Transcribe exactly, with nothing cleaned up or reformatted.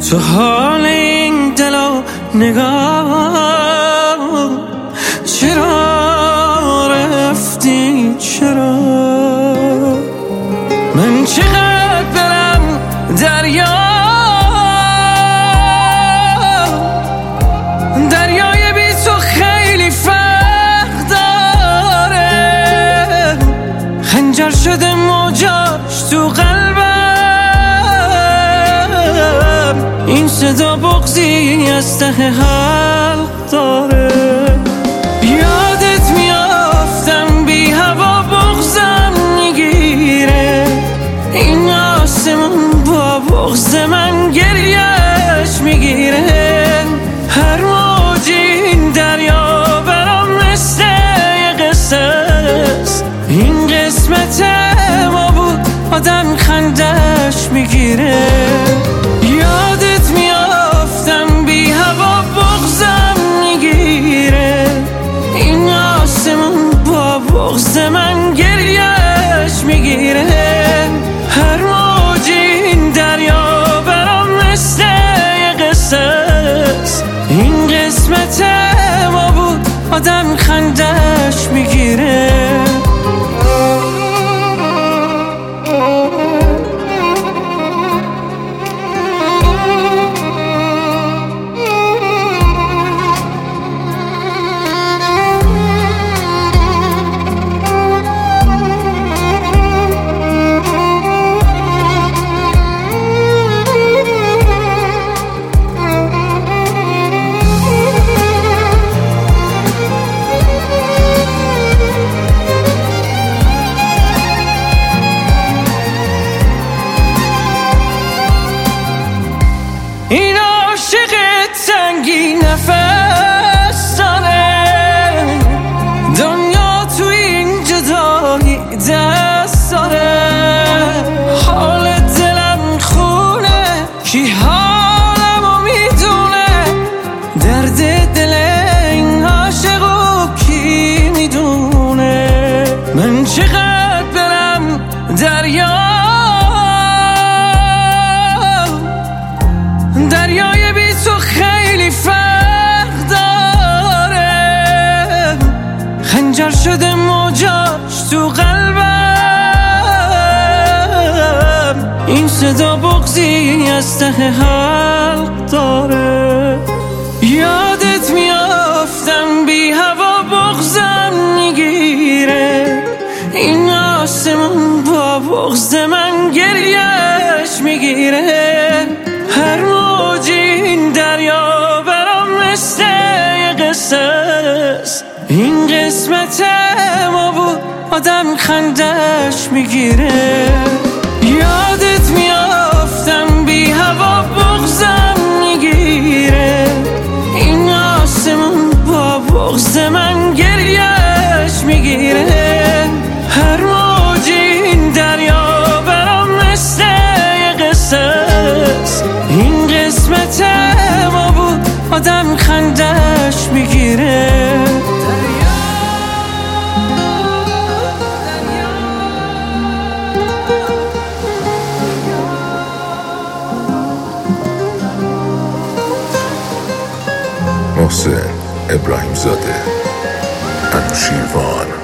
تو حال این دل و نگاه چرا رفتی؟ چرا من چقدر برم دریا دریای بی تو خیلی فرق داره، خنجر شده موجاش تو قلبم، این صدا بغضی از ته حلق داره. یادت میافتم بی هوا بغضم میگیره، این آسمون با بغض من گریهش میگیره. هر موج این دریا برام مثل یه قصه است، این قسمت ما بود آدم خندش میگیره. یادت میافتم بی هوا بغضم میگیره، این آسمون با بغض من گریهش میگیره. هر موج این دریا برام مثل یه قصه است، این قسمت ما بود آدم خندش میگیره. این عاشق تنگی نفس داره، دنیا تو این جدایی دست داره. حال دلم خونه، کی حالمو میدونه، درد دل این عاشقو کی میدونه. من چقدر برم دریا دریای بی تو خیلی فرق داره، خنجر شده موجاش تو قلبم، این صدا بغضی از ته حلق داره. یادت میافتم بی هوا بغضم میگیره، این آسمون با بغض من گریهش میگیره. هر موج این دریا برام مثل یه قصه است، این قسمت ما بود آدم خندش میگیره. یادت میافتم بی هوا بغضم میگیره، این آسمون با بغض من گریهش میگیره. هر موج این دریا برام مثل یه قصه است، این قسمت ما بود آدم خندش میگیره. محسن ابراهیم زاده، انوشیروان.